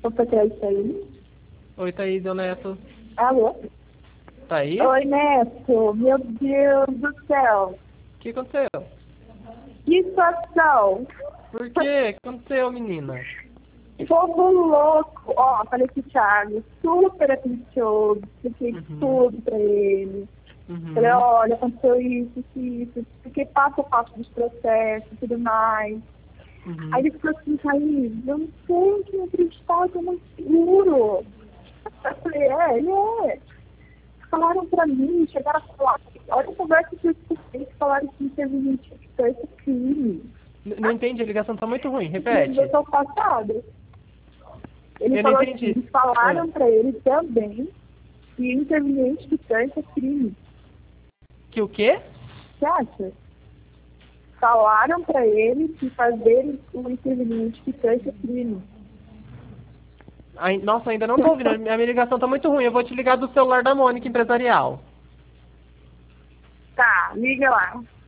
Opa, Thaís aí. Oi, Thaís, é o Neto. Alô? Tá aí? Oi, Neto. Meu Deus do céu. O que aconteceu? Que situação. Por quê? O que aconteceu, menina? Povo louco. Ó, falei com o Thiago, super atencioso. Expliquei tudo pra ele. Falei, Uhum. olha, aconteceu isso. Fiquei passo a passo dos processos e tudo mais. Uhum. Aí ele falou assim, Thaís, eu não sei que me acreditar, eu não seguro. Eu falei, ele é. Falaram pra mim, chegaram a falar, olha a conversa que vocês falaram que interveniente foi esse crime. Não entendi, a ligação tá muito ruim. Eu Repete. tô passada. Ele Eu não falou assim, entendi. falaram pra ele também que interveniente de trânsito é crime. Que o quê? Você acha? Falaram pra ele que fazer o interveniente de trânsito é crime. Nossa, ainda não tô ouvindo. A minha ligação tá muito ruim. Eu vou te ligar do celular da Mônica Empresarial. Tá, liga lá.